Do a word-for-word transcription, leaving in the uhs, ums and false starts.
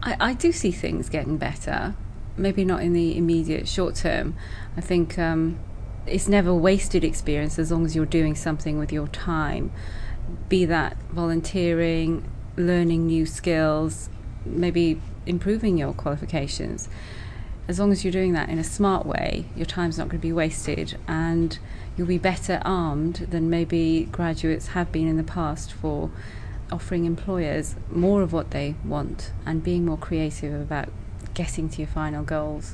I, I do see things getting better, maybe not in the immediate short term. I think um, it's never wasted experience as long as you're doing something with your time, be that volunteering, learning new skills, maybe improving your qualifications. As long as you're doing that in a smart way, your time's not going to be wasted, and you'll be better armed than maybe graduates have been in the past for offering employers more of what they want and being more creative about getting to your final goals.